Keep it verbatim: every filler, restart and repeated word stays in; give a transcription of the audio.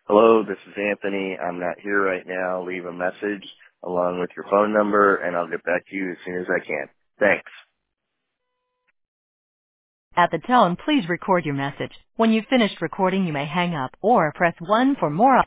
Hello, this is Anthony. I'm not here right now. Leave a message along with your phone number, and I'll get back to you as soon as I can. Thanks. At the tone, please record your message. When you've finished recording, you may hang up or press one for more